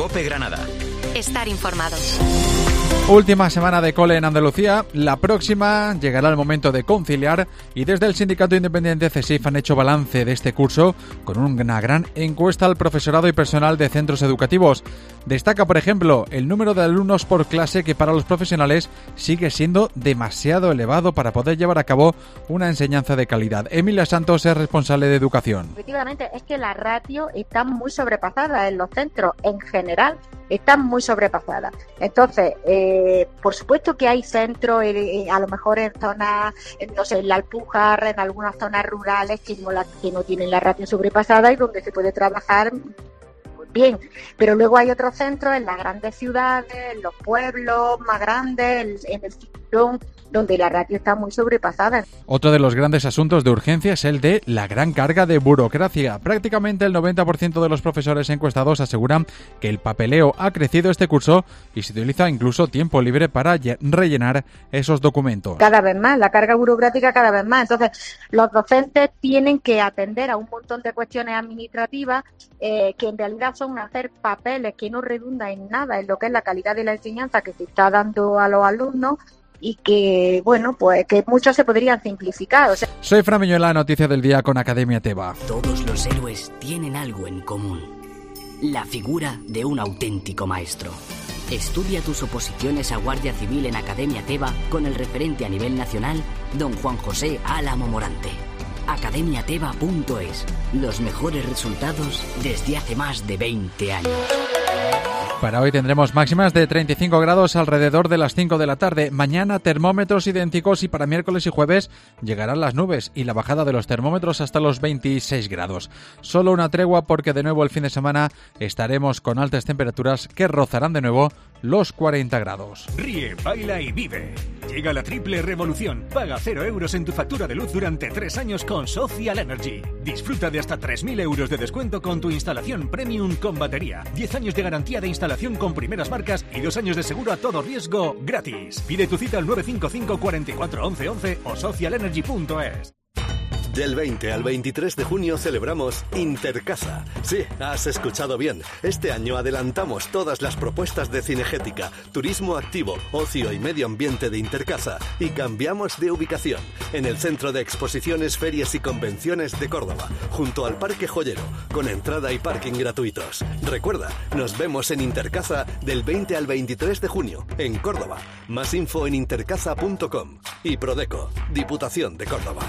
COPE Granada. Estar informado. Última semana de cole en Andalucía. La próxima llegará el momento de conciliar y desde el Sindicato Independiente CESIF han hecho balance de este curso con una gran encuesta al profesorado y personal de centros educativos. Destaca, por ejemplo, el número de alumnos por clase, que para los profesionales sigue siendo demasiado elevado para poder llevar a cabo una enseñanza de calidad. Emilia Santos es responsable de educación. Efectivamente, es que la ratio está muy sobrepasada en los centros en general. Están muy sobrepasadas. Entonces, por supuesto que hay centros, a lo mejor en zonas, no sé, en la Alpujarra, en algunas zonas rurales que no tienen la ratio sobrepasada y donde se puede trabajar muy bien. Pero luego hay otros centros en las grandes ciudades, en los pueblos más grandes, en el cinturón, donde la ratio está muy sobrepasada. Otro de los grandes asuntos de urgencia es el de la gran carga de burocracia. Prácticamente el 90% de los profesores encuestados aseguran que el papeleo ha crecido este curso y se utiliza incluso tiempo libre para rellenar esos documentos. Cada vez más, la carga burocrática cada vez más. Entonces, los docentes tienen que atender a un montón de cuestiones administrativas que en realidad son hacer papeles que no redundan en nada en lo que es la calidad de la enseñanza que se está dando a los alumnos, y que, bueno, pues que muchos se podrían simplificar. Soy Fran Miñuela, noticia del día con Academia Teba. Todos los héroes tienen algo en común: la figura de un auténtico maestro. Estudia tus oposiciones a Guardia Civil en Academia Teba con el referente a nivel nacional, don Juan José Álamo Morante. academiateba.es. Los mejores resultados desde hace más de 20 años. Para hoy tendremos máximas de 35 grados alrededor de las 5 de la tarde. Mañana termómetros idénticos y para miércoles y jueves llegarán las nubes y la bajada de los termómetros hasta los 26 grados. Solo una tregua porque de nuevo el fin de semana estaremos con altas temperaturas que rozarán de nuevo los 40 grados. Ríe, baila y vive. Llega la triple revolución. Paga 0 euros en tu factura de luz durante 3 años con Social Energy. Disfruta de hasta 3.000 euros de descuento con tu instalación premium con batería. 10 años de garantía de instalación con primeras marcas y 2 años de seguro a todo riesgo gratis. Pide tu cita al 955 44 11 11 o socialenergy.es. Del 20 al 23 de junio celebramos Intercasa. Sí, has escuchado bien. Este año adelantamos todas las propuestas de cinegética, turismo activo, ocio y medio ambiente de Intercasa y cambiamos de ubicación en el Centro de Exposiciones, Ferias y Convenciones de Córdoba, junto al Parque Joyero, con entrada y parking gratuitos. Recuerda, nos vemos en Intercasa del 20 al 23 de junio, en Córdoba. Más info en intercasa.com. Y Prodeco, Diputación de Córdoba.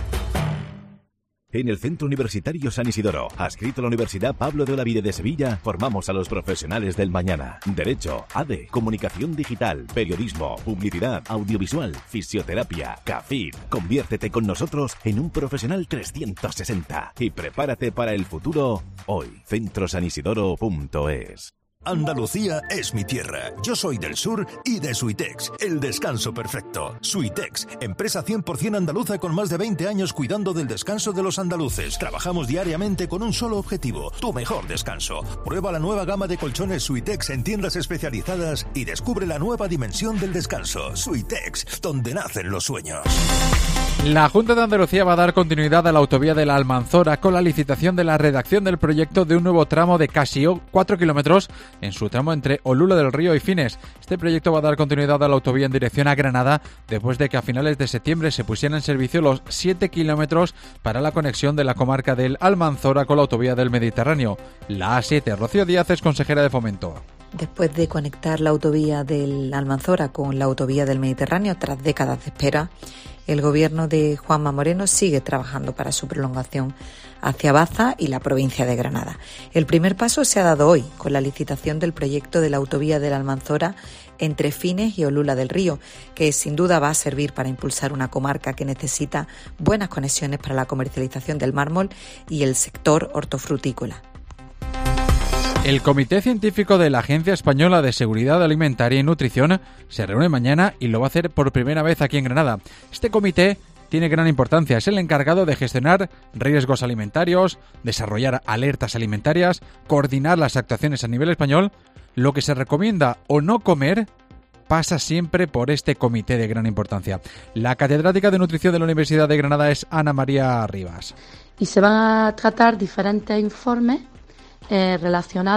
En el Centro Universitario San Isidoro, adscrito a la Universidad Pablo de Olavide de Sevilla, formamos a los profesionales del mañana. Derecho, ADE, Comunicación Digital, Periodismo, Publicidad, Audiovisual, Fisioterapia, CAFID. Conviértete con nosotros en un profesional 360 y prepárate para el futuro hoy. centrosanisidoro.es. Andalucía es mi tierra. Yo soy del sur y de Suitex, el descanso perfecto. Suitex, empresa 100% andaluza con más de 20 años cuidando del descanso de los andaluces. Trabajamos diariamente con un solo objetivo, tu mejor descanso. Prueba la nueva gama de colchones Suitex en tiendas especializadas y descubre la nueva dimensión del descanso. Suitex, donde nacen los sueños. La Junta de Andalucía va a dar continuidad a la autovía de la Almanzora con la licitación de la redacción del proyecto de un nuevo tramo de casi 4 kilómetros en su tramo entre Olula del Río y Fines. Este proyecto va a dar continuidad a la autovía en dirección a Granada después de que a finales de septiembre se pusieran en servicio los 7 kilómetros para la conexión de la comarca del Almanzora con la autovía del Mediterráneo. La A7. Rocío Díaz es consejera de Fomento. Después de conectar la autovía del Almanzora con la autovía del Mediterráneo tras décadas de espera, el gobierno de Juanma Moreno sigue trabajando para su prolongación hacia Baza y la provincia de Granada. El primer paso se ha dado hoy con la licitación del proyecto de la autovía del Almanzora entre Fines y Olula del Río, que sin duda va a servir para impulsar una comarca que necesita buenas conexiones para la comercialización del mármol y el sector hortofrutícola. El Comité Científico de la Agencia Española de Seguridad Alimentaria y Nutrición se reúne mañana y lo va a hacer por primera vez aquí en Granada. Este comité tiene gran importancia, es el encargado de gestionar riesgos alimentarios, desarrollar alertas alimentarias, coordinar las actuaciones a nivel español. Lo que se recomienda o no comer pasa siempre por este comité de gran importancia. La catedrática de nutrición de la Universidad de Granada es Ana María Rivas. Y se van a tratar diferentes informes relacionados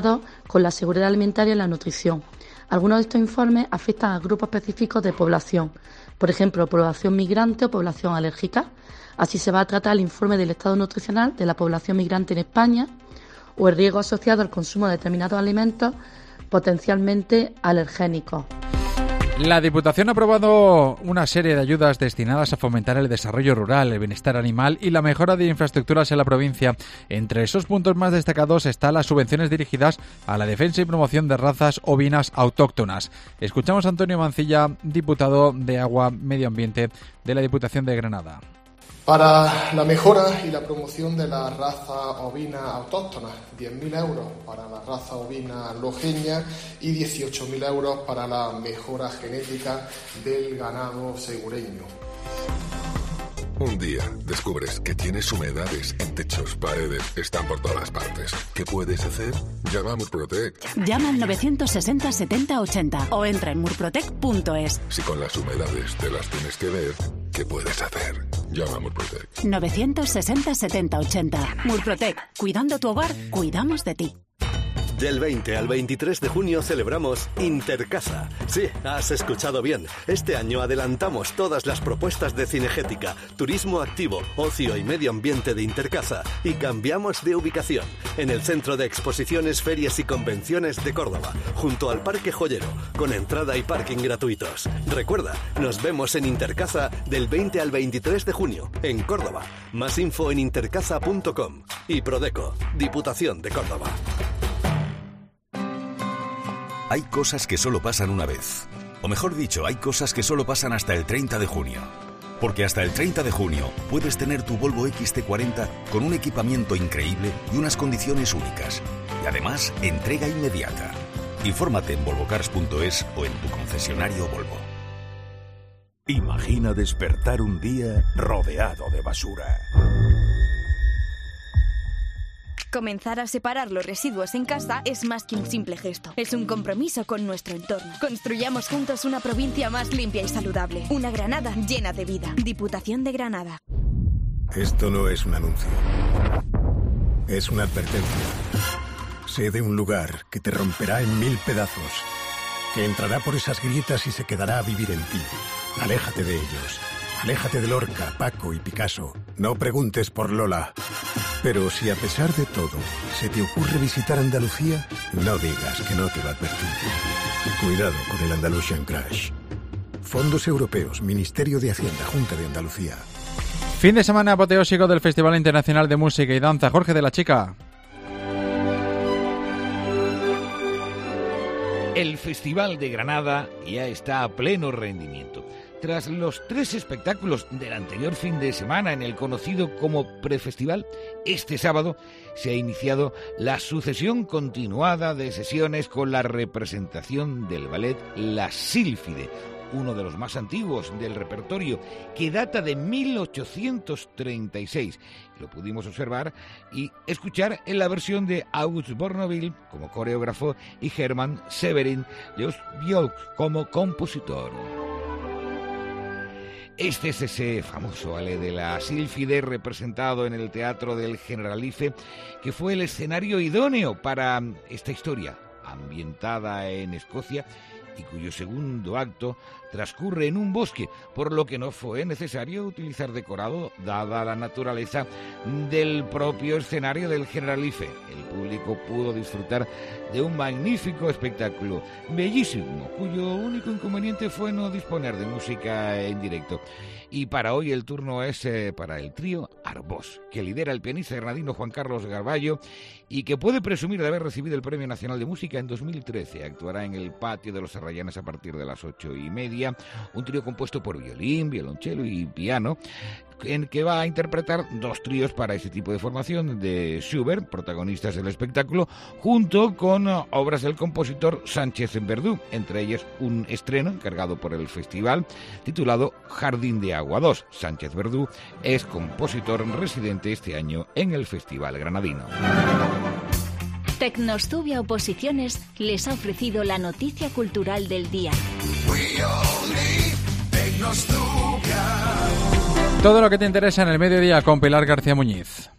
con la seguridad alimentaria y la nutrición. Algunos de estos informes afectan a grupos específicos de población, por ejemplo, población migrante o población alérgica. Así se va a tratar el informe del estado nutricional de la población migrante en España o el riesgo asociado al consumo de determinados alimentos potencialmente alergénicos. La Diputación ha aprobado una serie de ayudas destinadas a fomentar el desarrollo rural, el bienestar animal y la mejora de infraestructuras en la provincia. Entre esos puntos más destacados están las subvenciones dirigidas a la defensa y promoción de razas ovinas autóctonas. Escuchamos a Antonio Mancilla, diputado de Agua Medio Ambiente de la Diputación de Granada. Para la mejora y la promoción de la raza ovina autóctona, 10.000 euros para la raza ovina lojeña y 18.000 euros para la mejora genética del ganado segureño. Un día descubres que tienes humedades en techos, paredes, están por todas partes. ¿Qué puedes hacer? Llama a Murprotec. Llama al 960 70 80 o entra en murprotec.es. Si con las humedades te las tienes que ver, ¿qué puedes hacer? Llama a Murprotec. 960 70 80. Murprotec. Cuidando tu hogar, cuidamos de ti. Del 20 al 23 de junio celebramos Intercasa. Sí, has escuchado bien. Este año adelantamos todas las propuestas de cinegética, turismo activo, ocio y medio ambiente de Intercasa y cambiamos de ubicación en el Centro de Exposiciones, Ferias y Convenciones de Córdoba, junto al Parque Joyero, con entrada y parking gratuitos. Recuerda, nos vemos en Intercasa del 20 al 23 de junio, en Córdoba. Más info en intercasa.com. Y Prodeco, Diputación de Córdoba. Hay cosas que solo pasan una vez. O mejor dicho, hay cosas que solo pasan hasta el 30 de junio. Porque hasta el 30 de junio puedes tener tu Volvo XC40 con un equipamiento increíble y unas condiciones únicas. Y además, entrega inmediata. Infórmate en volvocars.es o en tu concesionario Volvo. Imagina despertar un día rodeado de basura. Comenzar a separar los residuos en casa es más que un simple gesto. Es un compromiso con nuestro entorno. Construyamos juntos una provincia más limpia y saludable. Una Granada llena de vida. Diputación de Granada. Esto no es un anuncio. Es una advertencia. Sé de un lugar que te romperá en 1000 pedazos. Que entrará por esas grietas y se quedará a vivir en ti. Aléjate de ellos. Aléjate de Lorca, Paco y Picasso. No preguntes por Lola. Pero si a pesar de todo se te ocurre visitar Andalucía, no digas que no te lo advertí. Cuidado con el Andalusian Crash. Fondos Europeos, Ministerio de Hacienda, Junta de Andalucía. Fin de semana apoteósico del Festival Internacional de Música y Danza. Jorge de la Chica. El Festival de Granada ya está a pleno rendimiento. Tras los 3 espectáculos del anterior fin de semana en el conocido como prefestival, este sábado se ha iniciado la sucesión continuada de sesiones con la representación del ballet La Sílfide, uno de los más antiguos del repertorio, que data de 1836. Lo pudimos observar y escuchar en la versión de August Bournonville como coreógrafo y Hermann Severin Ljosbjörk como compositor. Este es ese famoso ballet de La Sílfide representado en el Teatro del Generalife, que fue el escenario idóneo para esta historia, ambientada en Escocia y cuyo segundo acto transcurre en un bosque, por lo que no fue necesario utilizar decorado, dada la naturaleza del propio escenario del Generalife. El público pudo disfrutar de un magnífico espectáculo, bellísimo, cuyo único inconveniente fue no disponer de música en directo. Y para hoy el turno es para el trío Arbós, que lidera el pianista granadino Juan Carlos Garballo y que puede presumir de haber recibido el Premio Nacional de Música en 2013. Actuará en el Patio de los Serrallanes a partir de las 8:30. Un trío compuesto por violín, violonchelo y piano, en que va a interpretar 2 tríos para ese tipo de formación de Schubert, protagonistas del espectáculo, junto con obras del compositor Sánchez Verdú, entre ellas un estreno encargado por el festival titulado Jardín de Agua 2. Sánchez Verdú es compositor residente este año en el Festival Granadino. Tecnostubia Oposiciones les ha ofrecido la noticia cultural del día. Todo lo que te interesa en el mediodía con Pilar García Muñiz.